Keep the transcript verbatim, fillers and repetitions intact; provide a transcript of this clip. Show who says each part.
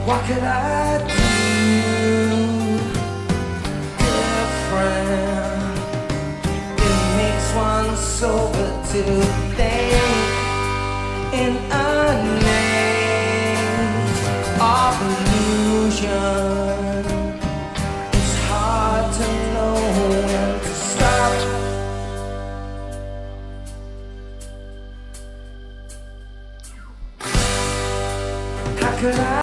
Speaker 1: What could I do different? It makes one sober to think in a maze of illusion. It's hard to know when to stop. How could I